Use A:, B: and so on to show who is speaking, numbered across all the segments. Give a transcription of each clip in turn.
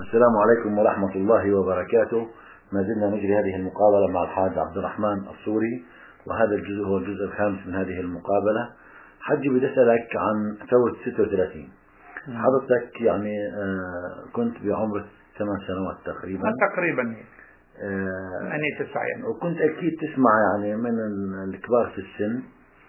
A: السلام عليكم ورحمة الله وبركاته. ما زلنا نجري هذه المقابلة مع الحاج عبد الرحمن الصوري، وهذا الجزء هو الجزء الخامس من هذه المقابلة. حجي بدي أسألك عن ثورة 36. حضرتك يعني كنت بعمر 8 سنوات تقريبا
B: أني 9 يعني.
A: وكنت أكيد تسمع يعني من الكبار في السن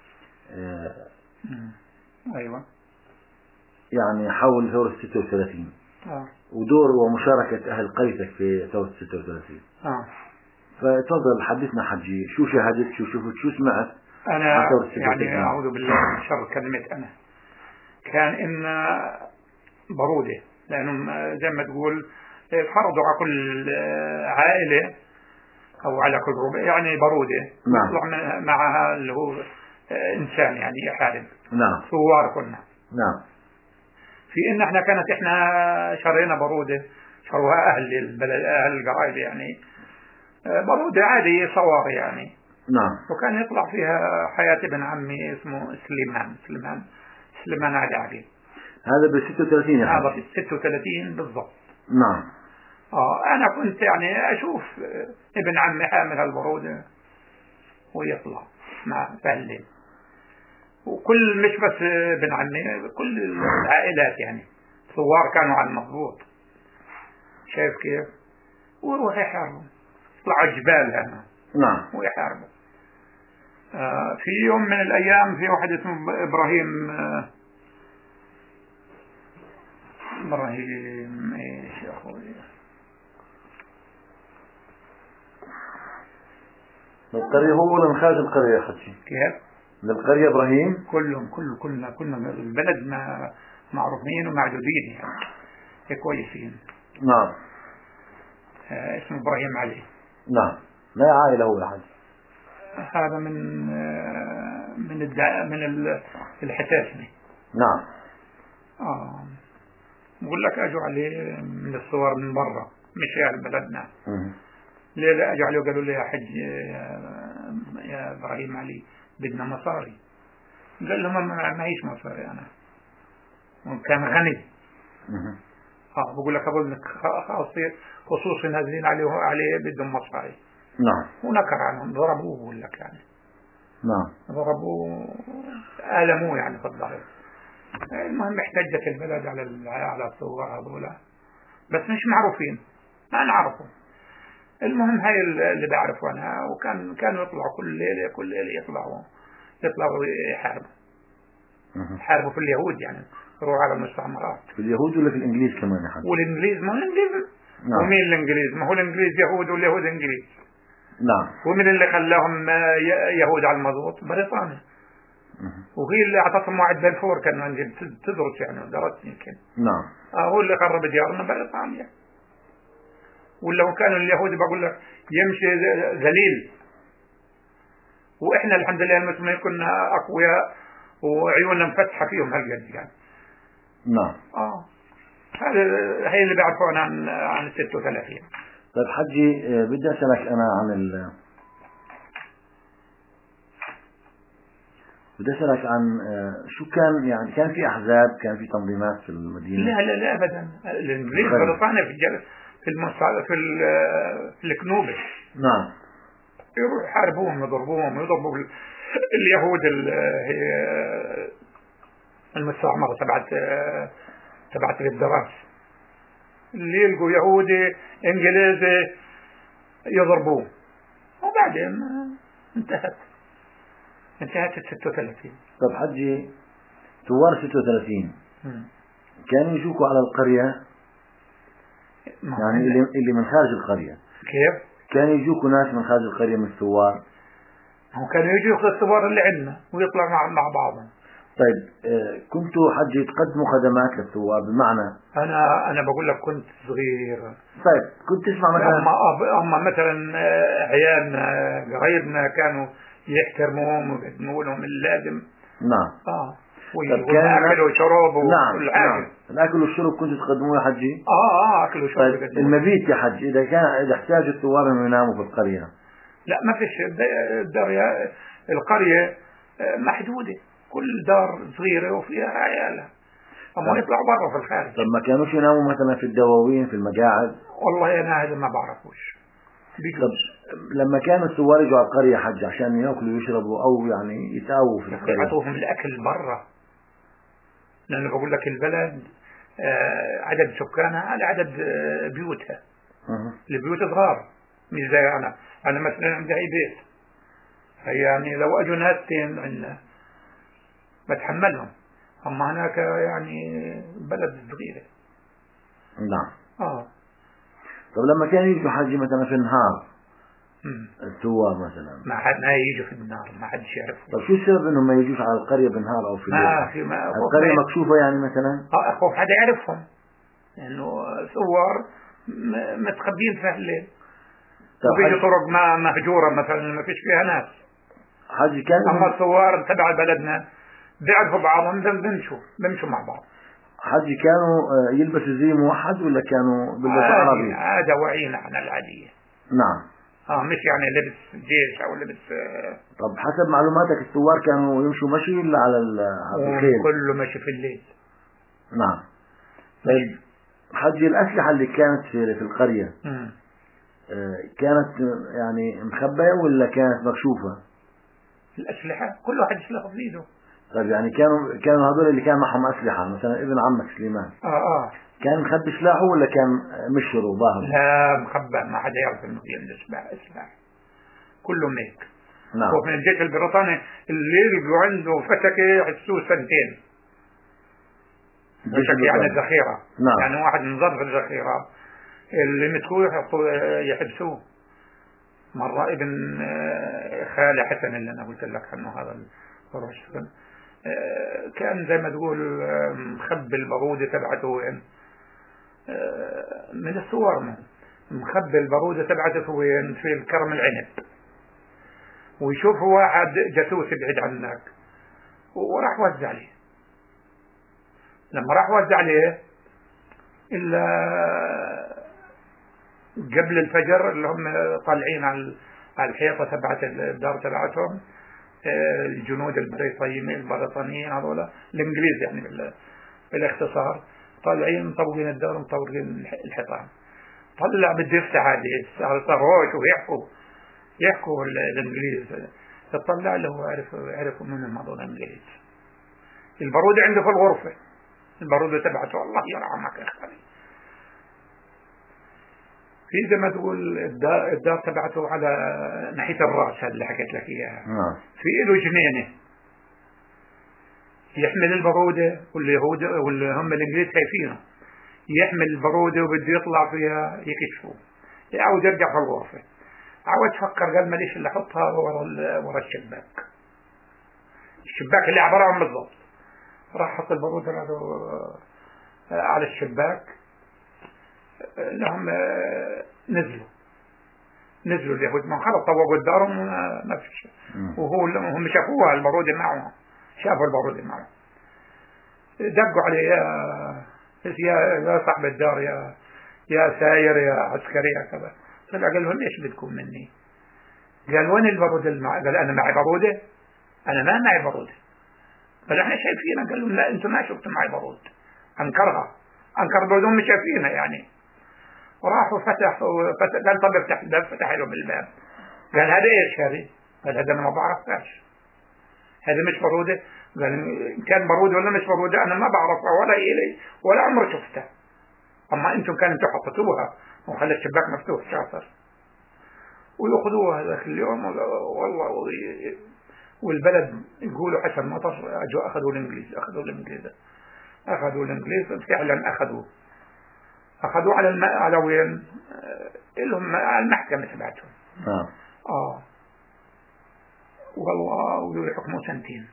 B: أيوة
A: يعني حول ثورة 36 ودور ومشاركة أهل قريتك في ثورة 36. فتفضل حدثنا حجي، شو شاهدت، شو شفت، شو سمعت؟
B: أنا يعني أعوذ بالله من شر كلمة أنا. كان إن برودة، لأنهم زي ما تقول فرضوا على كل عائلة أو على كل ربع يعني برودة.
A: نعم.
B: يطلع معها اللي هو إنسان يعني يحارب.
A: نعم.
B: ثوار كنا.
A: نعم.
B: في إن إحنا كانت إحنا شرينا برودة، شروها أهل البلد أهل القرية يعني برودة عادي صوار يعني.
A: نعم.
B: وكان يطلع فيها حياة ابن عمي اسمه سليمان علي.
A: هذا ب 36 يا
B: هذا
A: حجي؟
B: 36 بالضبط.
A: نعم.
B: أنا كنت يعني أشوف ابن عمي حامل هالبرودة ويطلع مع فهلين، وكل مش بس ابن عمي، كل العائلات يعني ثوار كانوا على المضبوط. شايف كيف؟ ويروح يحاربوا، يطلعوا جبال هنا.
A: نعم.
B: ويحاربوا. في يوم من الأيام في واحد اسمه إبراهيم إيش يا أخوي؟
A: من القرية هو ولا من خارج القرية يا حجي؟
B: كيف؟
A: من القرية إبراهيم؟
B: كلنا البلد معروفين ومعدودين يعني كويسين.
A: نعم.
B: اسمه إبراهيم علي.
A: نعم. ما عائلة هو يا حجي؟
B: هذا من الحساسني.
A: نعم.
B: بقول لك أجوا عليه من الصور من برا، مش يعني بلدنا. ليه أجوا عليه وقالوا لي يا حج يا إبراهيم علي بدنا مصاري. قال لهم ما هيش مصاري أنا، وكان غني. بقول لك أقول لك خصوصي نازلين عليه بدهم مصاري.
A: نعم.
B: ونكر عنهم، ضربوه بقول لك يعني.
A: نعم.
B: ضربوه ألموه يعني في الظهر. المهم احتجت البلد على الثوار هذولا، بس مش معروفين، ما نعرفهم. المهم هاي اللي بعرفه أنا. كانوا يطلعوا كل ليلة يطلعوا يحاربوا في اليهود يعني، يروحوا على المستعمرات.
A: في اليهود ولا في الإنجليز كمان يا حجي؟
B: والإنجليز، ما هو الإنجليز.
A: نعم.
B: ومين الإنجليز؟ ما هو الإنجليز يهود واليهود إنجليز.
A: نعم.
B: ومن اللي خلاهم يهود على المضبوط؟ بريطانيا. وهي اللي اعطتهم موعد بلفور، كان عندي تدرس يعني ودرست يمكن.
A: نعم.
B: هو اللي خرب ديارنا بريطانيا. ولو كانوا اليهود بقول لك يمشي ذليل، واحنا الحمد لله المسلمين كنا اقوياء وعيوننا مفتحه فيهم هالقد يعني.
A: نعم. هذا
B: هي اللي بعرفه انا عن 36.
A: طيب حجي، بدي اسالك انا عن شو كان يعني، كان في احزاب، كان في تنظيمات في المدينه؟
B: لا ابدا. الانجليز بريطانيا في الكنوبه.
A: نعم.
B: يروح يحاربوهم يضربوا اليهود المستعمره تبعت الدراس، اللي يلقوا يهودي انجليزي يضربوه. وبعدين انتهت 36.
A: طب حجي، ثوار 36 كانوا يجوكوا على القرية يعني اللي من خارج القرية؟
B: كيف؟
A: كانوا يجوكوا ناس من خارج القرية من الثوار؟
B: هم كانوا يجوا الثوار اللي عندنا ويطلعوا مع بعضهم.
A: طيب كنتوا حجي تقدموا خدمات للثوار؟ بمعنى
B: أنا بقول لك كنت صغير.
A: طيب كنت تسمع مثلا
B: أما مثلا عيالنا قرايبنا كانوا يحترموهم ويقدموا لهم اللازم.
A: نعم.
B: والأكل والشرب وكل حاجة.
A: نعم. الأكل والشرب كنتوا تقدموه يا حجي؟
B: أكل وشرب.
A: طيب المبيت يا حجي، إذا احتاج الثوار أن يناموا في القرية؟
B: لا، ما فيش. القرية محدودة، كل دار صغيرة وفيها عيالها. أما يطلعوا برا في الخارج.
A: طب ما كانوش يناموا مثلا في الدواوين في المقاعد؟
B: والله أنا هذا ما بعرفوش.
A: طب لما كانوا الثوار يجوا على القرية حج عشان يأكلوا ويشربوا أو يعني يتقووا في القرية،
B: يعطوهم الأكل برا، لأنه بقول لك البلد عدد سكانها على عدد بيوتها. البيوت صغار مش زي أنا مثلا عندي بيت، يعني لو أجوا ناستين عندنا بتحملهم، أما هناك يعني بلد صغيرة.
A: نعم.
B: طب
A: لما كانوا يجوا حج مثلا في النهار الثوار مثلا
B: ما يجوا في النهار، ما حدش يعرف.
A: طب شو السبب انهم ما يجوش على القرية بالنهار او في الليل؟ القرية مكشوفة يعني مثلا؟
B: اخوف حدا يعرفهم، لانه ثوار متخبين في الليل، وبيجي طرق ما مهجورة مثلا ما فيش فيها ناس.
A: حج كان
B: اما الثوار تبع بلدنا بيعرفوا بعضهم، بمشوا مع بعض.
A: حج كانوا يلبسوا زي موحد ولا كانوا بيلبسوا عربي؟
B: عادة وعينا عن العادية.
A: نعم.
B: مش يعني لبس جيش او لبس.
A: طب حسب معلوماتك الثوار كانوا يمشوا مشي ولا على الخيل؟
B: كله مشي في الليل.
A: نعم. طيب حج الأسلحة اللي كانت في القرية كانت يعني مخبية ولا كانت مكشوفة؟
B: الأسلحة كل واحد سلاحه في ايده.
A: طيب يعني كانوا هذول اللي كان معهم أسلحة، مثلا ابن عمك سليمان كان مخبي سلاحه ولا كان مشره ظاهر؟
B: لا مخبى، ما حدا يعرف انه يلبس سلاح، كلهم هيك.
A: نعم.
B: ومن الجيش البريطاني اللي يلقوا عنده فتكة يحسوه سنتين. فتكة يعني الذخيرة.
A: نعم.
B: يعني واحد من ظرف الذخيرة اللي مسكوه يحبسوه. مرة ابن خالي حسن اللي انا قلت لك عنه هذا الرجل كان زي ما تقول مخبي البارودة تبعته وين من الصور، مخبي البارودة تبعته وين في الكرم العنب، ويشوف واحد جاسوس يبعد عنك وراح وزع عليه. لما راح وزع عليه إلا قبل الفجر اللي هم طالعين على الحيطة تبعت الدار تبعتهم الجنود البريطانيين هذولا الانجليز يعني بالاختصار، طالعين مطوقين الدار مطوقين الحيطان. طلع بده يفتح هذه صاروش ويحكوا الانجليز. تطلع له عرفوا من هذول الانجليز. البارودة عنده في الغرفة، البارودة تبعته الله يرحمك يا اخي. في زي ما تقول الدار تبعته على ناحية الرأس، هذا اللي حكيت لك إياها. في له جنينة يحمل البارودة، واللي هم الإنجليز خايفينه يحمل البارودة وبده يطلع فيها يكشفوه، يعود يرجع في الغرفة. عاود فكر قال ماليش اللي أحطها ورا الشباك اللي عبارة عن بالضبط. راح حط البارودة على الشباك. لهم نزلوا اليهود ما خلص طوقوا الدار ما فيش، هم شافوها البارودة معه، شافوا البارودة معه. دقوا عليه يا صاحب الدار يا ساير يا عسكري يا كذا. طلع قال لهم ليش بدكم مني؟ قال وين البارودة قال أنا معي بارودة؟ أنا ما معي بارودة. قال احنا شايفينها. قال لهم لا انتم ما شفتوا معي بارود. انكر بدون مش شايفينها يعني. وراحوا فتح قال طب افتح الباب. فتح لهم الباب. قال هذا ايش هذه؟ قال هذا انا ما بعرفهاش، هذا مش بارودة. قال كان بارودة ولا مش بارودة انا ما بعرفها ولا إلي ولا عمري شفتها، اما انتم كنتوا حطيتوها وخلي الشباك مفتوح شاطر. ويأخذوها ذاك اليوم والله. والبلد يقولوا حسن مطر اجوا اخذوا الانجليز فعلا اخذوا على وين لهم على المحكمة تبعتهم. والله يحكموا 2 سنين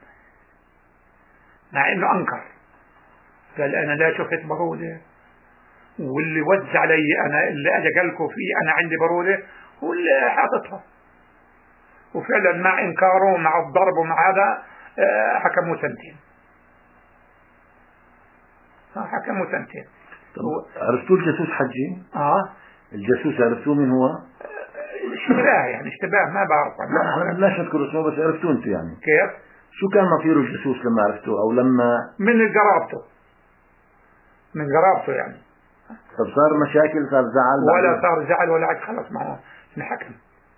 B: مع انه انكر. قال انا لا شفت بارودة، واللي وزع علي انا اللي اجى قالكم فيه انا عندي بارودة واللي حاططها. وفعلا مع انكاره مع الضرب ومع هذا حكموا 2 سنين. حكموا 2 سنين.
A: عرفتوا الجاسوس حجي؟ الجاسوس عرفتوه من هو؟ اشتباه ما بعرف.
B: لا
A: نذكر اسمه بس عرفتوه انتوا يعني.
B: كيف؟
A: شو كان مصيره الجاسوس لما عرفتوه او لما
B: من قرابته؟ من قرابته يعني.
A: طب صار مشاكل، صار زعل؟
B: ولا صار زعل ولا عاد، خلص معه انحكم.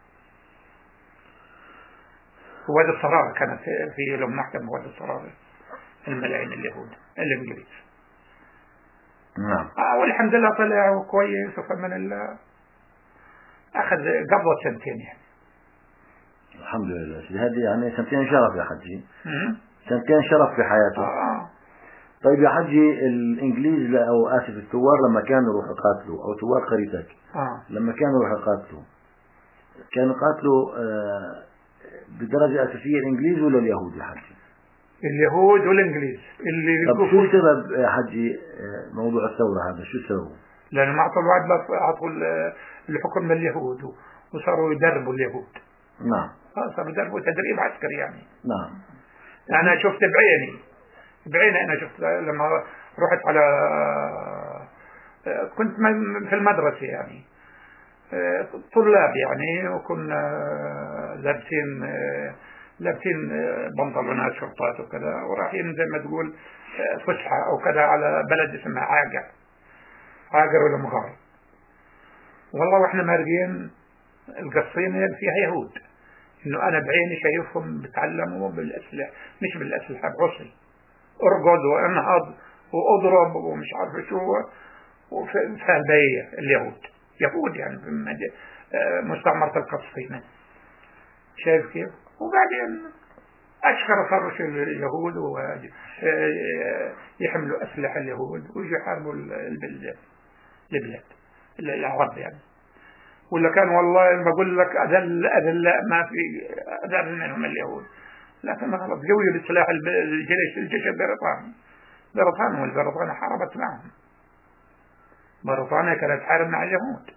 B: وادي الصرارة كانت في لهم محكمة، وادي الصرارة الملايين اليهود الانجليز.
A: نعم.
B: والحمد لله طلع كويس وفمن الله، اخذ قبضة سنتين يعني.
A: الحمد لله. هذه يعني سنتين شرف يا حجي. سنتين شرف في حياته. طيب يا حجي، الانجليز او اسف الثوار لما كانوا يروحوا يقاتلوا، او ثوار قريتك لما كانوا يروحوا يقاتلوا، كانوا يقاتلوا بدرجة أساسية الإنجليز ولا اليهود يا حجي؟
B: اليهود والإنجليز اللي.
A: طب شو السبب يا حجي موضوع الثورة هذا؟ شو السبب؟
B: لأنه ما أعطوا الوعد، أعطوا الحكم لليهود وصاروا يدربوا اليهود.
A: نعم.
B: صاروا يدربوا تدريب عسكري يعني.
A: نعم.
B: أنا شفت بعيني أنا شفت لما رحت على، كنت في المدرسة يعني طلاب يعني، وكنا لابسين بنطلونات شرطات وكذا، ورايحين زي ما تقول فسحة أو كذا على بلد اسمها عاقر ولا مغار. والله واحنا مارقين القصيمة فيها يهود، إنه أنا بعيني شايفهم بتعلموا بالأسلحة، مش بالأسلحة، بعصي، أرقد وأنهض وأضرب ومش عارف شو، وفي البيئة اليهود يهود يعني في مستعمرة القصيمة. شايف كيف؟ وبعدين أشهر صاروا اليهود ويحملوا أسلحة اليهود ويجوا يحاربوا البلاد العرب يعني. ولا كان والله بقول لك أذل ما في أذل منهم اليهود، لكن غلط جويوا بالسلاح الجيش البريطاني. والبريطانيا حاربت معهم. بريطانيا كانت تحارب مع اليهود.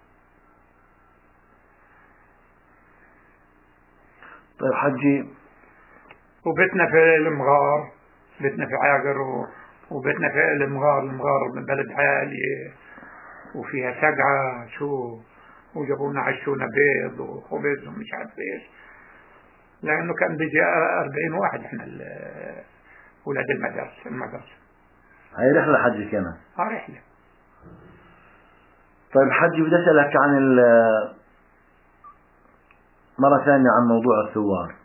A: طيب حجي،
B: وبيتنا في المغار، بيتنا في عاقر وبيتنا في المغار من بلد عالية وفيها سقعة شو، وجابونا عشونا بيض وخبز ومش عارف ايش، لأنه كان بيجي 40 واحد احنا ولاد المدرسة.
A: هاي رحلة حجي كانت؟
B: رحلة.
A: طيب حجي، بدي أسألك عن مرة ثانية عن موضوع الثوار.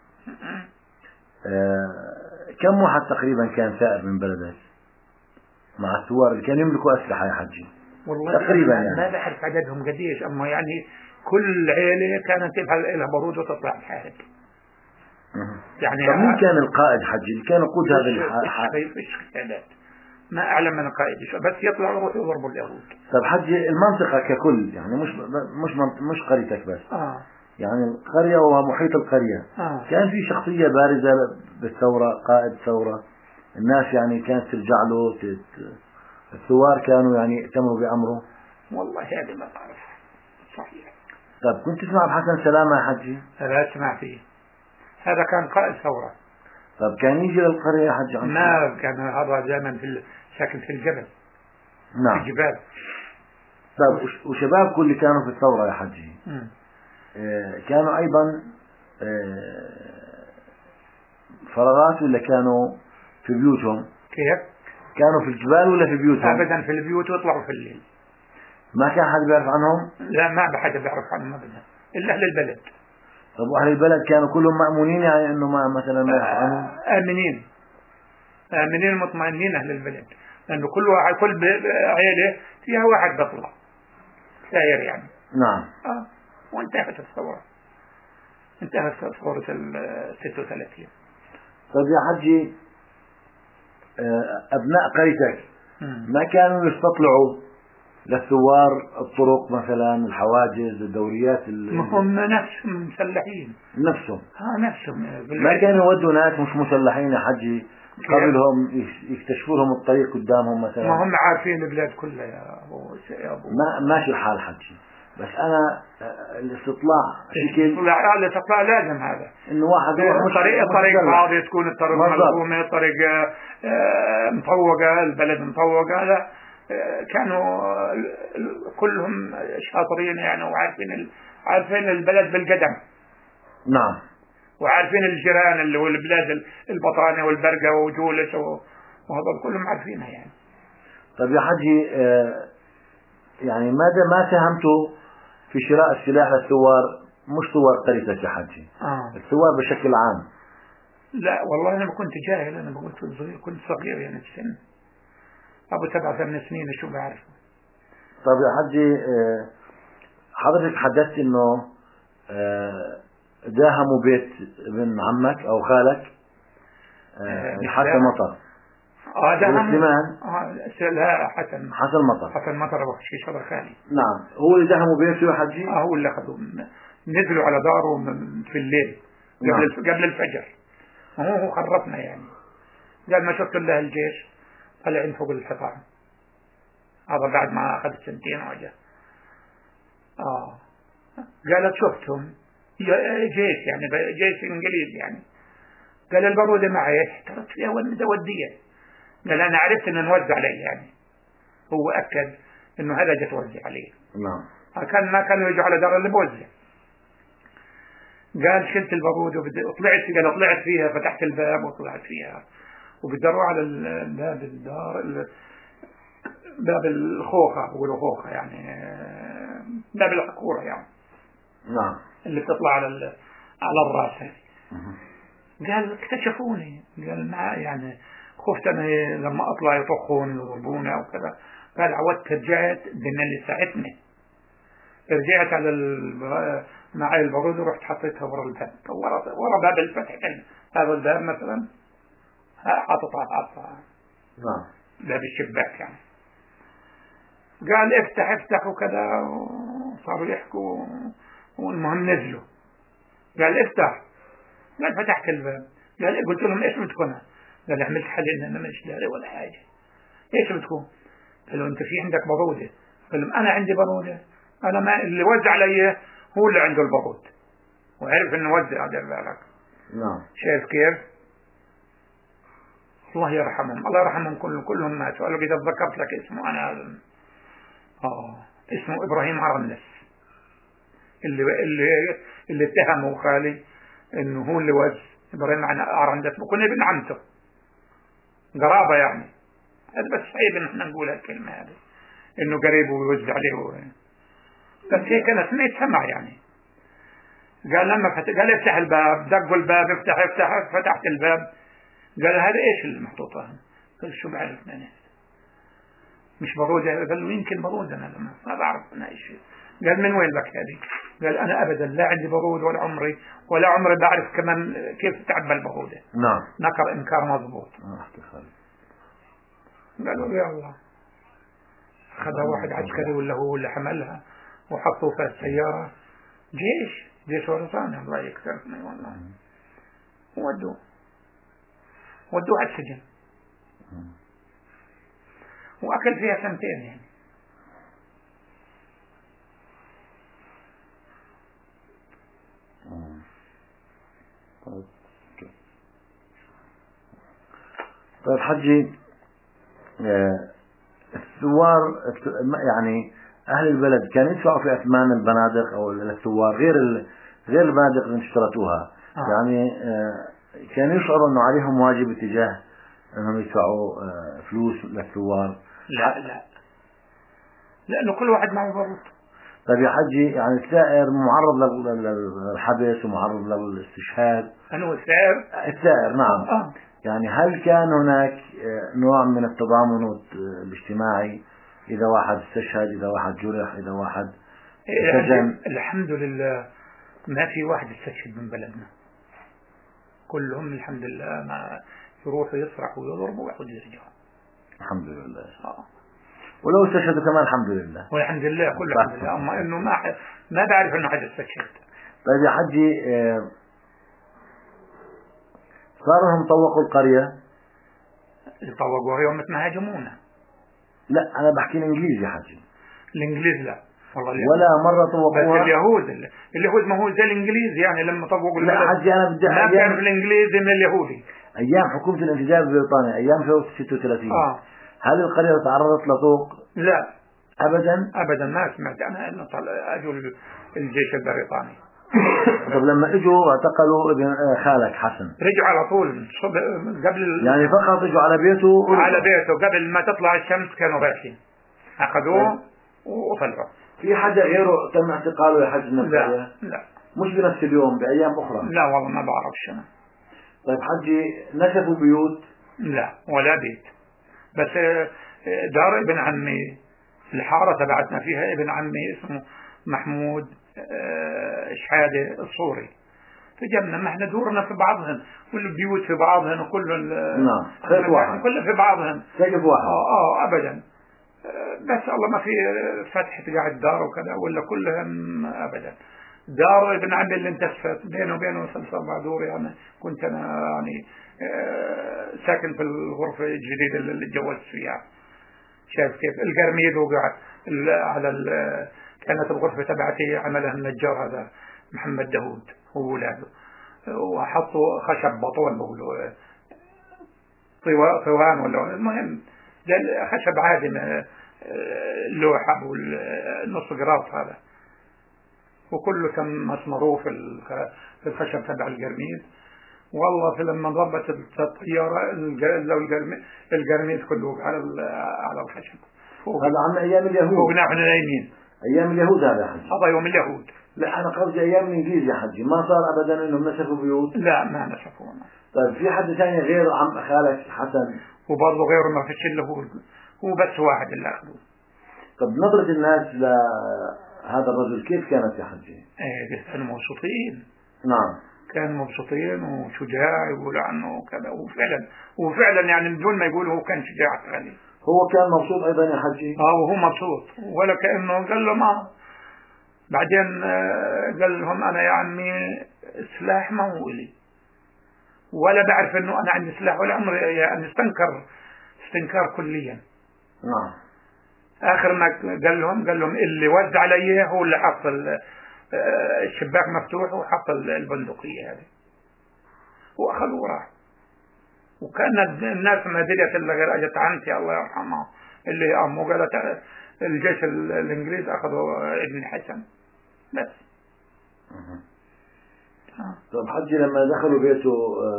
A: كم واحد تقريبا كان ثائر من بلدك مع الثوار اللي كانوا يملكوا أسلحة يا حجي؟
B: والله
A: تقريبا يعني
B: ما بعرف عددهم قديش، أما يعني كل عيلة كانت لها بارود وتطلع تحارب يعني.
A: طب مين كان القائد حجي اللي كان يقود هذا
B: فيش قيادات، ما أعلم من القائد، بس يطلعوا يروحوا يضربوا اليهود.
A: طب حجي، المنطقة ككل يعني مش قريتك بس، يعني القرية ومحيط القرية كان في شخصية بارزة بالثورة، قائد ثورة الناس يعني كانت ترجع له، الثوار كانوا يعني يأتمروا بأمره؟
B: والله هذه ما أعرف صحيح.
A: طب كنت تسمع بحسن سلامة يا حجي؟
B: لا أسمع فيه، هذا كان قائد ثورة.
A: طب كان يجي للقرية يا حجي؟
B: ما كان، هذا دائما ساكن في الجبل.
A: نعم.
B: في الجبال.
A: طب وشبابكم اللي كانوا في الثورة يا حجي كانوا أيضا فراغات ولا كانوا في بيوتهم؟
B: كيف؟
A: كانوا في الجبال ولا في بيوتهم؟
B: أبدا في البيوت ويطلعوا في الليل.
A: ما كان حد بيعرف عنهم؟
B: لا، ما حد بيعرف عنهم أبدا إلا أهل البلد.
A: طب وأهل البلد كانوا كلهم مأمونين يعني إنه ما مثلا ما يعرف عنهم؟
B: آمنين مطمئنين أهل البلد، لأنه كل عيلة فيها واحد بيطلع ساير يعني.
A: نعم.
B: وانتهت الثورة، انتهت ثورة 36.
A: طيب يا حجي، أبناء قريتك ما كانوا يستطلعوا للثوار الطرق مثلا، الحواجز، الدوريات
B: هم نفسهم مسلحين
A: نفسهم
B: ما
A: كانوا يودوا ناس مش مسلحين يا حجي قبلهم يكتشفوا لهم الطريق قدامهم مثلا؟
B: ما هم عارفين البلاد كلها يا أبو.
A: ماشي الحال حجي، بس أنا
B: الاستطلاع لازم هذا،
A: إنه واحد
B: طريق فاضي، تكون الطريق ملزومة، طريق مطوقة، البلد مطوقة. لا، كانوا كلهم شاطرين يعني، وعارفين البلد بالقدم.
A: نعم.
B: وعارفين الجيران اللي هو البلاد البطانة والبرقة وجولس وهذول كلهم عارفينها يعني.
A: طيب يا حجي، يعني ماذا ما ساهمتوا في شراء السلاح للثوار، مش ثوار قريتك يا حجي، الثوار بشكل عام؟
B: لا والله أنا كنت جاهل، أنا كنت صغير، كنت صغير يعني في السن، أبو 7 سنين شو بعرف.
A: طيب يا حجي، حضرتك حدثت إنه داهموا بيت ابن عمك أو خالك حسن مطر.
B: داهموا.
A: سليمان.
B: لا، حسن مطر أبو شيش هذا خالي.
A: نعم، هو اللي داهموا بيته يا حجي.
B: هو اللي أخذوا، نزلوا على داره في الليل قبل الفجر، هو خرفنا يعني. قال ما شفت إلا الجيش طلعين فوق الحصان، هذا بعد ما أخذ 2 سنين وجه. قالت شفتهم جيش يعني، جيش إنجليزي يعني. قال البارودة معي، احترت فيها ودية. قال أنا عرفت إنه نوزع عليه يعني، هو أكد إنه هذا جت توزع عليه.
A: نعم.
B: ما كانوا يجوا على دار اللي بوزع. قال شلت البارودة طلعت فيها، فتحت الباب وطلعت فيها، وبدروا على باب الدار، باب الخوخة، بقولوا خوخة يعني، باب الحكورة يعني.
A: نعم.
B: اللي بتطلع على الراس هذه. قال اكتشفوني، قال ما يعني خفت انا لما اطلع يطخوني ويضربوني او كذا. قال عودت، رجعت بان اللي ساعدني، رجعت على معي البارود ورحت حطيتها ورا الباب، ورا باب الفتح كان هذا الباب مثلا، حاططها
A: نعم،
B: باب الشباك يعني. قال افتح وكذا، وصاروا يحكوا، والمهم نزلوا. قال افتح، قال فتحت الباب. قال قلت لهم ايش بدكم؟ قال عملت حل ان انا مش داري ولا حاجه. ايش بدكم؟ قالوا انت في عندك بارودة؟ قال لهم انا عندي بارودة، انا ما اللي وزع علي هو اللي عنده البارود، وعرف انه وزع. دير بالك.
A: نعم.
B: شايف كيف؟ الله يرحمهم، الله يرحمهم كلهم ماتوا. قالوا اذا ذكرت لك اسمه انا اسمه ابراهيم عرنس، اللي اتهمه خالي انه هو اللي وزع. ابراهيم عرنس وكنا ابن عمته، قرابه يعني. هذا بس عيب ان احنا نقول هالكلمه هذه، انه قريب ويوزع عليه بس هي كانت ما يتسمع يعني. قال لما قال افتح الباب، دقوا الباب، افتح، فتحت الباب. قال هذا ايش اللي محطوطه؟ قال شو بعرف انا، مش بارودة. قال له يمكن بارودة، انا ما بعرف انا ايش. قال من وين لك هذه؟ قال انا ابدا لا عندي بارود ولا عمري بعرف كمان كيف تعبى البارودة.
A: نعم.
B: نكر انكار مضبوط. قالوا يا الله، خذها واحد عسكري ولا هو اللي حملها وحطوه في السيارة، جيش ورطاني الله يكثرني والله. ودوه على السجن، وأكل فيها 2 سنين يعني.
A: طيب حجي، الثوار يعني أهل البلد كانوا يدفعوا في أثمان البنادق أو الثوار غير البنادق اللي اشترتوها. يعني كانوا يشعروا أنه عليهم واجب اتجاه أنهم يدفعوا فلوس للثوار؟
B: لا، لأنه كل واحد معه بارود.
A: طيب يا حجي، يعني الثائر معرض للحبس ومعرض للاستشهاد.
B: أنه
A: الثائر نعم. يعني هل كان هناك نوع من التضامن الاجتماعي إذا واحد استشهد، إذا واحد جرح، إذا واحد سجن؟
B: الحمد لله ما في واحد استشهد من بلدنا، كلهم الحمد لله ما يروحوا يسرحوا ويضربوا ويعودوا يرجعوا
A: الحمد لله. ولو استشهدوا كمان الحمد لله،
B: والحمد لله كل الحمد لله. أما إنه ما بعرف إنه حد استشهد.
A: طيب يا حجي، صاروا هم طوقوا القرية؟
B: طوقوها يوم ما هاجمونا.
A: لا أنا بحكي الإنجليز يا حجي.
B: الإنجليز لا والله،
A: ولا مرة طوقوها.
B: بس اليهود ما هو زي الإنجليز يعني، لما طوقوا
A: لا حجي أنا بدي
B: ما كان في الإنجليز من اليهودي
A: أيام حكومة الانتداب البريطاني، أيام 36. هل القرية تعرضت لطوق؟
B: لا
A: أبدا
B: ما سمعت أنا أنه أجوا الجيش البريطاني.
A: طب لما اجوا اعتقلوا ابن خالك حسن
B: رجعوا على طول قبل
A: يعني فقط اجوا على بيته
B: على بيته قبل ما تطلع الشمس كانوا رايحين أخذوه وطلعوا.
A: في حدا غيره تم اعتقاله يا حج
B: لا لا
A: مش بنفس اليوم بأيام أخرى؟
B: لا والله ما بعرفش أنا.
A: طيب حجي نشفوا بيوت؟
B: لا ولا بيت، بس دار ابن عمي الحارة تبعتنا فيها ابن عمي اسمه محمود شحادة الصوري، فجمنا ما احنا دورنا في بعضهن والبيوت في بعضهن وكل
A: نعم خيط واحد
B: كله في بعضهن
A: سقف واحد
B: ابدا، بس الله ما في فتح قاعد دار وكذا ولا كلهم ابدا. دار ابن عمي اللي انتشفت بينه وبينه 3-4 دور يعني، كنت انا يعني ساكن في الغرفة الجديدة اللي اتجوزت فيها. شايف كيف القرميد وقعد على كانت الغرفة تبعتي عملها النجار هذا محمد داود وولاده، وحطوا خشب بطون بقولوا طوان ولا المهم خشب عادي اللوحة والنص قراط هذا، وكله تم مسمروه في الخشب تبع القرميد. والله في لما ضربت الطيارة القرميد كله على الخشب فوق.
A: هذا عن أيام اليهود
B: فوقنا احنا نايمين.
A: أيام اليهود هذا يا حجي؟
B: هذا يوم اليهود.
A: لا أنا قصدي أيام الإنجليز يا حجي، ما صار أبدا إنهم نشفوا بيوت؟
B: لا ما نشفونا.
A: طيب في حد ثاني غير عم خالك حسن؟
B: وبرضه غيره ما فيش إلا هو بس واحد اللي أخذوه.
A: طب نظرة الناس لهذا الرجل كيف كانت يا حجي؟
B: كانوا مبسوطين.
A: نعم
B: كانوا مبسوطين وشجاع يقولوا عنه وكذا، وفعلا يعني بدون ما يقولوا هو كان شجاع فعلي.
A: هو كان مبسوط أيضا يا حجي؟
B: وهو مبسوط ولا كأنه قال له ما بعدين قال لهم أنا يا عمي سلاح ما هو لي ولا بعرف إنه أنا عندي سلاح ولا عمري يعني استنكار كليا.
A: نعم.
B: آخر ما قال لهم اللي وزع علي هو اللي حط الشباك مفتوح وحط البندقية هذه وأخذوا وراح. وكان الناس ما دريت إلا غير أجت عمتي الله يرحمها اللي أمه قالت الجيش الإنجليز أخذوا ابن حسن بس.
A: طب حجي لما دخلوا بيته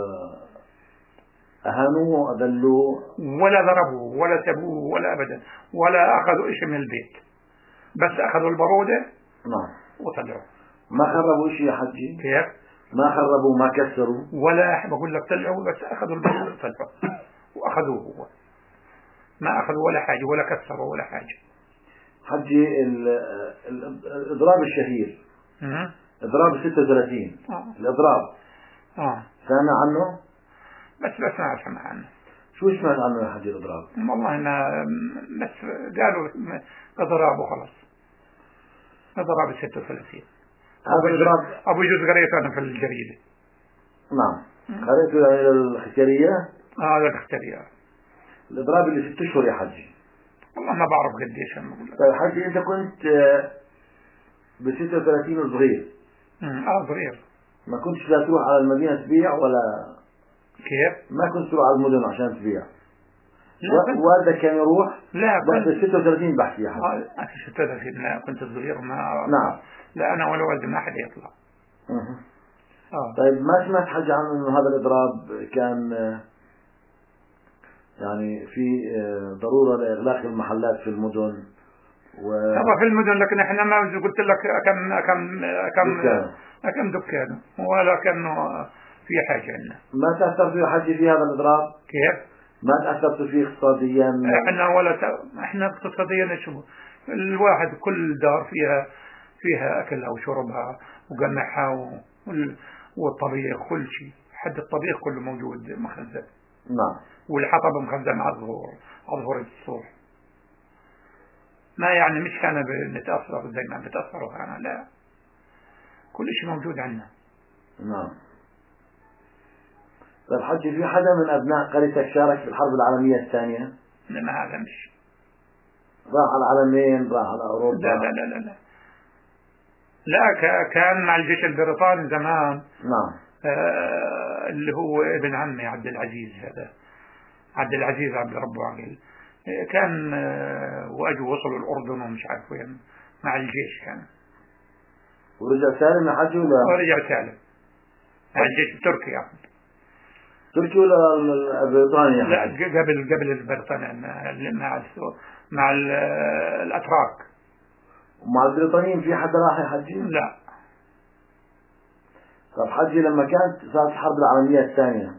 A: أهانوه أذلوه؟
B: ولا ضربوه ولا سبوه ولا أبدا ولا أخذوا إشي من البيت، بس أخذوا البرودة.
A: نعم.
B: وطلعوا.
A: ما خربوا إشي يا حجي؟
B: كيف؟
A: ما خربوا ما كسروا
B: ولا بقول لك طلعوا بس أخذوا البرودة وطلعوا وأخذوه هو، ما أخذوا ولا حاجة ولا كسروا ولا حاجة.
A: حجي الإضراب الشهير إضراب 36 الإضراب سمع عنه؟
B: بس ما سمع عنه.
A: شو سمعت عنه يا حجي الإضراب؟
B: والله ما بس قالوا إضراب وخلاص. إضراب 36 أبو جوز قريته أنا في الجريدة.
A: نعم قريته إلى الختيارية؟
B: هذا الختيارية.
A: الإضراب اللي 6 أشهر يا حجي؟
B: والله ما بعرف قديش أنا بقول لك.
A: طيب حجي أنت كنت ب 36 صغير.
B: صغير.
A: ما كنتش لا تروح على المدينة تبيع ولا
B: كيف؟
A: ما كنت تروح على المدن عشان تبيع؟ والدك كان يروح؟
B: لا
A: بس 36 بحكي يا حجي.
B: 36 لا كنت صغير وما.
A: نعم.
B: لا أنا ولا والدي ما حد يطلع.
A: طيب ما سمعت حاجة عن إنه هذا الإضراب كان يعني في ضرورة لإغلاق المحلات في المدن
B: طبعا في المدن، لكن احنا ما قلت لك كم دكان ولا كانه في حاجة لنا.
A: ما تأثر فيه حاجة في هذا الإضراب؟
B: كيف؟
A: ما تأثرت فيه اقتصاديا؟
B: احنا اقتصاديا شو الواحد كل دار فيها أكلها وشربها وقمعها والطبيخ كل شيء، حد الطبيخ كله موجود مخزن.
A: نعم.
B: والحطب مخزن على ظهور السطوح. ما يعني مش كان بنتأثر زي ما بتأثروا أنا، لا كل شيء موجود عندنا.
A: نعم. طيب حجي في حدا من أبناء قريتك شارك في الحرب العالمية الثانية؟
B: ما هذا مش
A: راح على العالمين، راح على أوروبا؟
B: لا كان مع الجيش البريطاني زمان.
A: نعم.
B: اللي هو ابن عمي عبد العزيز، هذا عبد العزيز عبد ربه عقيل كان وأجوا وصلوا الأردن ومش عارف وين مع الجيش كان.
A: ورجع سالم يا حجي ولا؟
B: ورجع سالم مع الجيش التركي يعني.
A: تركي ولا بريطانيا؟
B: لا قبل البريطانيا مع الأتراك.
A: ومع البريطانيين في حدا راح يا حجي؟
B: لا.
A: طب حجي لما كانت صارت الحرب العالمية الثانية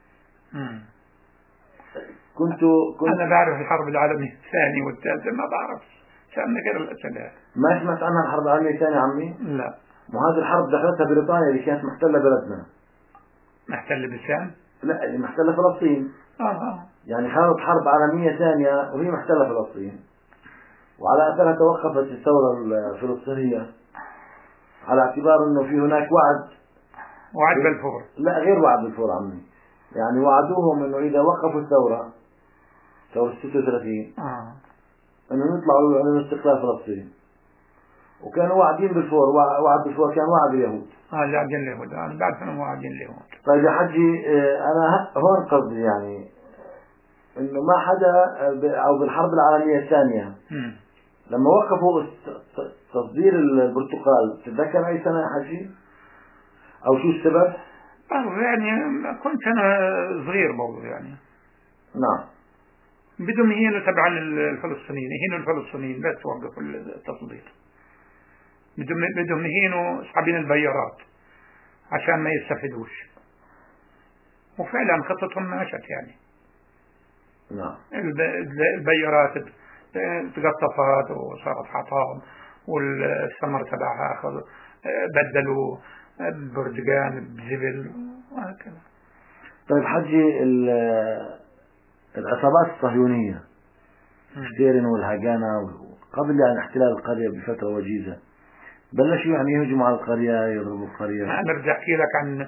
A: كنت
B: أنا بعرف الحرب العالمية الثانية والثالثة ما بعرف، سألنا غير الأسئلة.
A: ما سمعت عنها الحرب العالمية الثانية عمي؟
B: لا.
A: وهذه الحرب دخلتها بريطانيا اللي كانت محتلة بلدنا.
B: محتلة بالشام؟
A: لا اللي محتلة فلسطين. يعني كانت حرب عالمية ثانية وهي محتلة فلسطين، وعلى أثرها توقفت الثورة الفلسطينية على اعتبار أنه في هناك
B: وعد بلفور.
A: لا غير وعد بلفور عمي، يعني وعدوهم أنه إذا وقفوا الثورة 36 أنه يطلعوا يعلنوا استقلال فلسطين، وكانوا واعدين بلفور. وعد بلفور كان وعد اليهود.
B: لاعبين اليهود. أنا بعرف أنهم واعدين اليهود.
A: طيب يا حجي أنا هون قصدي يعني إنه ما حدا أو بالحرب العالمية الثانية لما وقفوا تصدير البرتقال، تتذكر أي سنة يا حجي؟ أو شو السبب؟
B: يعني كنت أنا صغير برضه يعني.
A: نعم.
B: بدهم يهينوا تبع الفلسطينيين، يهينوا الفلسطينيين بس وقفوا التصدير. بدهم يهينوا أصحابين البيارات عشان ما يستفيدوش، وفعلا خطتهم ماشت يعني.
A: نعم.
B: البيارات تقطفت وصارت حطام، والثمر تبعها بدلوا البرتقال بزبل وهكذا.
A: طيب حجي العصابات الصهيونية شتيرن والهاجانا قبل يعني احتلال القرية بفترة وجيزة بلشوا يعني يهجموا على القرية، يضربوا القرية.
B: أنا بدي أحكي لك عن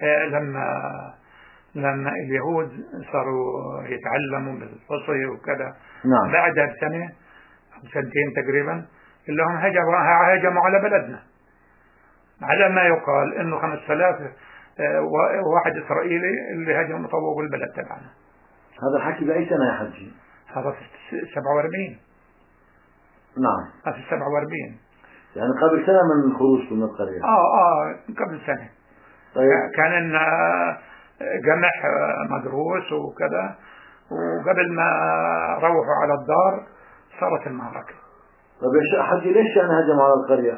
B: لما اليهود صاروا يتعلموا بالفصل وكذا.
A: نعم.
B: بعدها بسنة أو سنتين تقريبا كلهم هجموا على بلدنا، على ما يقال إنه 5000 واحد إسرائيلي اللي هجموا طوبوا البلد تبعنا.
A: هذا الحكي بأي سنة يا حجي؟
B: هذا في 47.
A: نعم.
B: في 47
A: يعني قبل سنة من خروجكم من القرية.
B: قبل سنة.
A: طيب.
B: كان جمح مدروس وكذا، وقبل ما روحوا على الدار صارت المعركة.
A: طيب يا حجي ليش يعني هجموا على القرية؟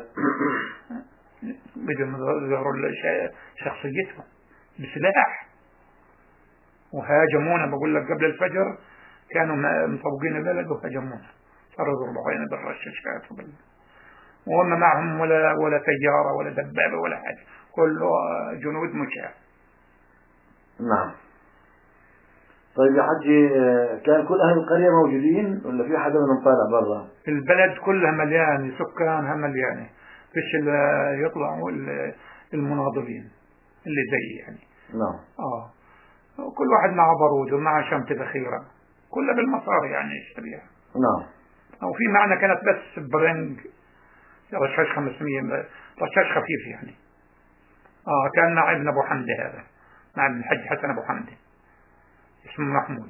B: بدهم يظهروا شخصيتهم بسلاح، وهاجمونا. بقول لك قبل الفجر كانوا مطوقين البلد وهاجمونا، صاروا يضربوا علينا بالرشاشات وهم معهم ولا سيارة ولا دبابة ولا حاجة، كله جنود مشاة.
A: نعم. طيب يا حجي كان كل أهل القرية موجودين ولا في حدا منهم طالع برا؟
B: البلد كلها مليانة، سكانها مليانة، فيش يطلعوا المناضلين اللي زي يعني.
A: نعم.
B: كل واحد مع بارود ومع شمت ذخيرة، كلها بالمصاري يعني يشتريها.
A: نعم.
B: وفي معنى كانت بس برنج رشاش 500 رشاش خفيف يعني. كان مع ابن أبو حمد، هذا مع ابن الحج حسن أبو حمد اسمه محمود،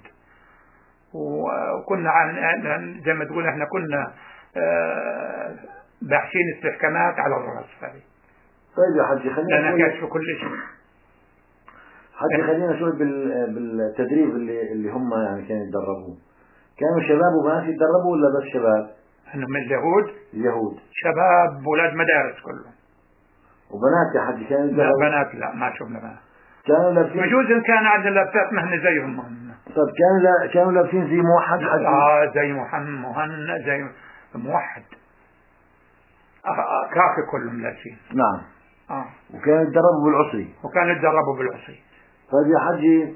B: وكنا زي ما تقول احنا كنا باحثين استحكامات على الرأس هذه.
A: طيب يا حجي خلينا
B: كاشف كل شيء.
A: حجي خلينا شوي بالتدريب اللي هم يعني كانوا يتدربوا. كانوا شباب وبنات يتدربوا ولا بس شباب؟
B: انهم اليهود شباب ولاد مدارس كلهم.
A: وبنات يا حجي كانوا يتدربوا؟
B: لا بنات لا، ما شفنا بنات.
A: كانوا لابسين
B: بجوز ان كان عندنا لابسات مهنة زيهم.
A: طب كانوا لابسين زي موحد حجي؟
B: زي مهنا زي موحد. كافي كلهم لابسين.
A: نعم. وكانوا يتدربوا بالعصي. طيب يا حجي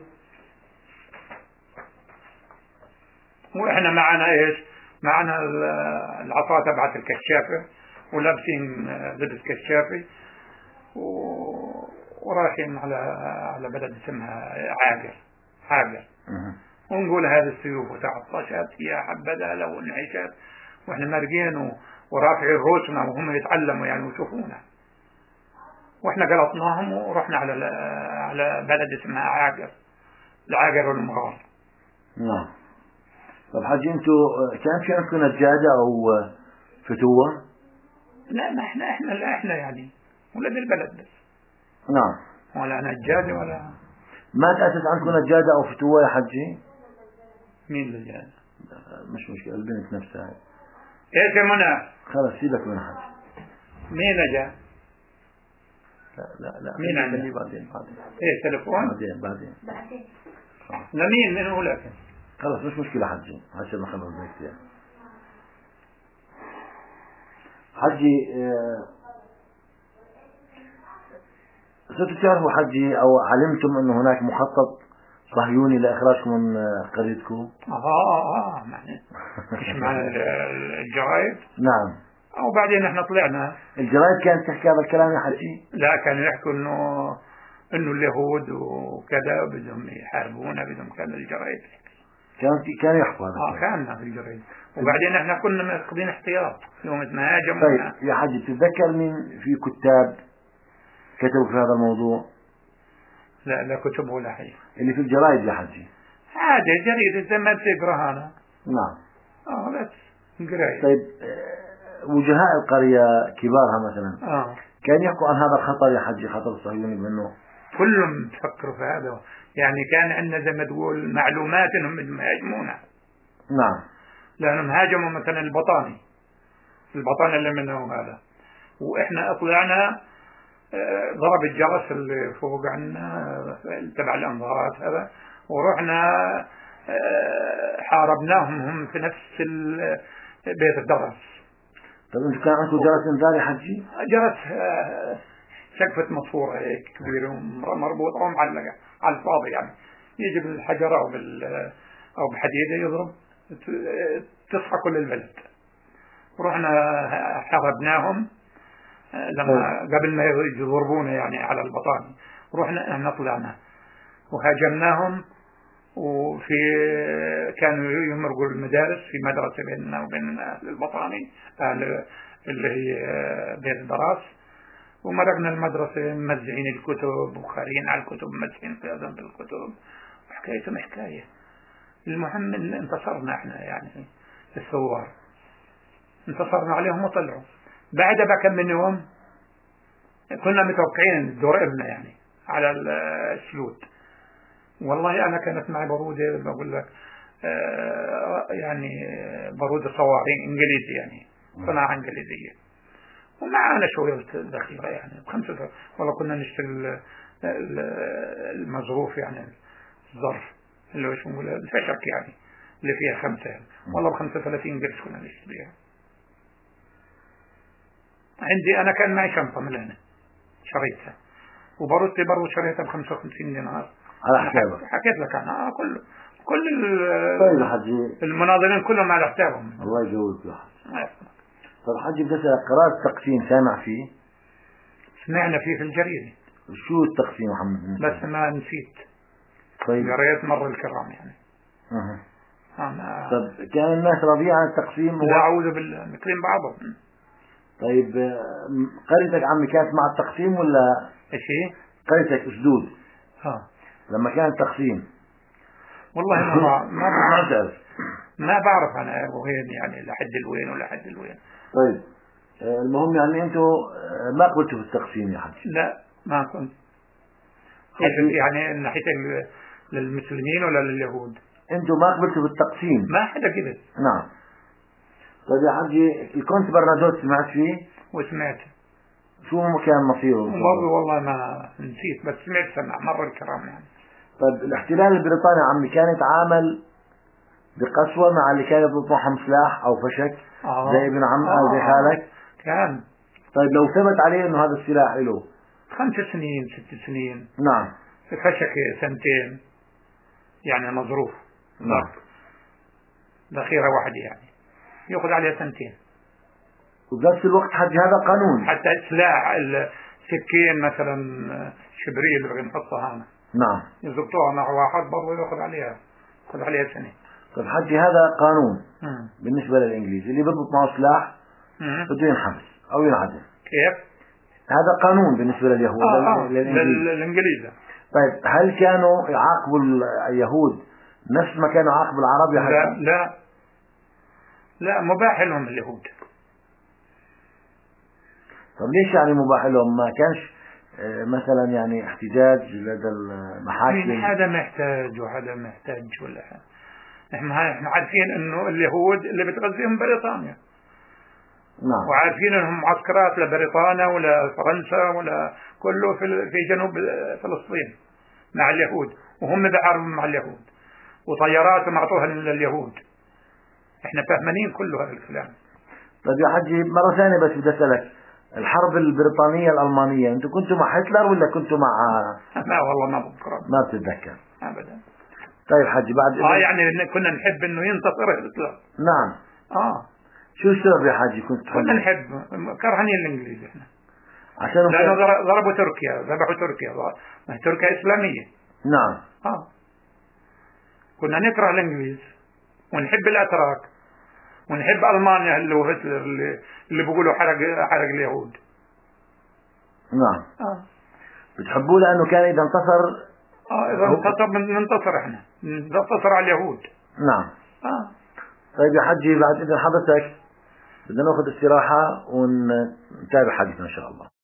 B: واحنا معنا ايش؟ معنا العصا تبعت الكشافة، ولابسين لبس كشافي، ورايحين على بلد اسمها حاجر. ونقول هذه السيوف وتعطشت يا حبذا لو انعشت، واحنا مارقين ورافعين رؤوسنا وهم يتعلموا يعني ويشوفونا، واحنا قلطناهم ورحنا على بلد اسمها العاقر والمغار.
A: نعم. طب حجي انتوا كان في عندكم نجادة او فتوة؟
B: لا، ما احنا يعني ولد البلد بس.
A: نعم.
B: ولا نجاد ولا.
A: ما تأسس عنكم نجادة أو فتوة يا حجي؟
B: مين نجاد؟
A: مش مشكلة، البنت نفسها.
B: ايش يا منى؟
A: خلاص سيبك من حجي.
B: مين نجا؟
A: لا
B: مين
A: عندي؟ بعدين.
B: ايه تلفون؟
A: بعدين.
B: لمين من هو لكن؟
A: خلاص مش مشكلة حجي، هسه ما خلص بيك حجي. صرتوا تعرفوا حجي أو علمتم أنه هناك مخطط صهيوني لإخراجكم من قريتكم؟
B: مش معنى الجرايد؟
A: نعم.
B: أو بعدين احنا طلعنا.
A: الجرايد كانت تحكي هذا الكلام يا حجي؟
B: لا، كانوا يحكوا إنه اليهود وكذا بدهم يحاربونا، بدهم كذا. الجرايد
A: كانوا يحكوا هذا
B: كان في الجرايد. وبعدين احنا كنا ماخذين احتياط يوم ما هاجمونا.
A: طيب يا حجي، تتذكر مين في كتاب كتبوا في هذا الموضوع؟
B: لا كتب ولا حاجة.
A: اللي في الجرايد يا حجي
B: عادي، جريدة زي ما بتقراها أنا.
A: نعم.
B: بس قراية.
A: طيب وجهاء القرية كبارها مثلا كان يحكوا عن هذا الخطر يا حجي، خطر الصهيوني منه؟
B: كلهم تفكروا في هذا، يعني كان عندنا زي ما تقول معلومات انهم بدهم يهاجمونا.
A: نعم.
B: لانهم هاجموا مثلا البطاني اللي منهم هذا، واحنا طلعنا ضرب الجرس اللي فوق عنا تبع الانظارات هذا، ورحنا حاربناهم هم في نفس بيت الدرس.
A: طيب انتم كان عندكم جرس انذار يا حجي؟
B: جرس سقفة مصفورة هيك كبيرة مربوطة ومعلقة على الفاضي، يعني يجي بالحجر أو بحديدة يضرب تصحى كل البلد. ورحنا حاربناهم لما قبل ما يضربونا يعني على البطاني. رحنا احنا طلعنا وهاجمناهم، وفي كانوا يمرقوا المدارس في مدرسة بيننا وبين البطاني اللي هي بيت الدراس، ومرقنا المدرسة موزعين الكتب وقارين على الكتب، موزعين في أذن بالكتب، وحكايتهم حكاية. المهم إن انتصرنا احنا، يعني الثوار انتصرنا عليهم وطلعوا. بعدها بكم من يوم كنا متوقعين الدور إلنا يعني على السلوت. والله أنا كانت معي برودة بقول لك يعني برودة صواريخ إنجليزي، يعني صناعة إنجليزية، ومعانا شوية ذخيرة يعني ب5. والله كنا نشتري المظروف، يعني الظرف اللي هو شو الفشك يعني اللي فيها 5 يعني. والله ب35 قرش كنا نشتريها. عندي أنا كان معي شنطة من هنا شريتها، وبرودتي برضو شريتها ب55 دينار
A: على حسابك.
B: حكيت لك أنا كل
A: طيب حجي
B: المناظرين كلهم على حسابهم.
A: الله يجوزك يا حجي. طيب حجي بدي أسألك، قرار التقسيم سامع فيه؟
B: سمعنا فيه في الجريدة.
A: شو التقسيم محمد؟
B: بس ما نسيت.
A: طيب
B: قريت مر الكرام يعني.
A: طيب كان الناس راضيين عن التقسيم؟
B: لا أعوذ بالله، مثلين بعضهم.
A: طيب قريتك عمي كانت مع التقسيم ولا
B: ايش هي؟
A: قريتك أسدود لما كان التقسيم؟
B: والله ما بعرف أنا وين يعني لحد الوين ولا حد الوين.
A: طيب المهم يعني أنتوا ما قبلتوا في التقسيم يا حجي؟
B: لا ما كنت. يعني من ناحية للمسلمين ولا لليهود؟
A: أنتوا ما قبلتوا بالتقسيم؟
B: ما حدا قبل.
A: نعم. طيب يا حجي الكونت برنادوت سمعت فيه؟
B: وسمعت.
A: شو كان مصيره؟
B: برضه والله ما نسيت، بس سمع مر الكرام يعني.
A: طيب الاحتلال البريطاني عمي كان يتعامل بقسوة مع اللي كان يضبط معهم سلاح أو فشك زي ابن عم أو زي خالك؟
B: كان.
A: طيب لو ثبت عليه إنه هذا السلاح له
B: 5 سنين 6 سنين.
A: نعم.
B: فشك 2 يعني مظروف.
A: نعم.
B: ذخيرة واحدة يعني يأخذ عليها 2.
A: وبنفس الوقت حج هذا قانون.
B: حتى سلاح السكين مثلا شبريل اللي بنحطها هنا.
A: نعم.
B: يزبطوها مع واحد برضه يأخذ عليها 1 سنة.
A: طيب حجي هذا قانون بالنسبة للإنجليز، اللي بيضبط معه سلاح بده ينحبس أو ينعدم.
B: كيف؟
A: هذا قانون بالنسبة لليهود
B: للإنجليز.
A: طيب هل كانوا يعاقبوا اليهود نفس ما كانوا يعاقبوا العرب يا حجي؟
B: لا مباح لهم اليهود.
A: طب ليش يعني مباح لهم؟ ما كانش مثلا يعني احتجاج لدى المحاكم؟
B: هذا محتاج وهذا محتاج ولا حاجة. احنا عارفين انه اليهود اللي بتغذيهم بريطانيا.
A: نعم.
B: وعارفين انهم معسكرات لبريطانيا ولا فرنسا ولا كله في جنوب فلسطين مع اليهود، وهم بحاربوا مع اليهود، وطياراتهم اعطوها لليهود. احنا فاهمين كل هذا الكلام.
A: طيب يا حجي مرة ثانية بس بدي اسألك، الحرب البريطانية الألمانية انتم كنتوا مع هتلر ولا كنتوا مع؟
B: لا والله ما بذكر.
A: ما بتتذكر
B: ابدا.
A: طيب حجي بعد
B: يعني كنا نحب انه ينتصر هتلر.
A: نعم. شو السبب يا حاجي كنت تحب؟
B: كنا نحب، كرهانين الانجليز احنا
A: عشان
B: لانه ضربوا تركيا، ذبحوا تركيا، تركيا اسلامية.
A: نعم.
B: كنا نكره الانجليز ونحب الاتراك ونحب المانيا اللي هو هتلر اللي بيقولوا حرق اليهود.
A: نعم. بتحبوه لانه كان اذا انتصر
B: اذا انتصر ننتصر، احنا ننتصر على اليهود.
A: نعم. طيب يا حجي بعد اذن حضرتك بدنا ناخذ استراحة ونتابع حديثنا ان شاء الله.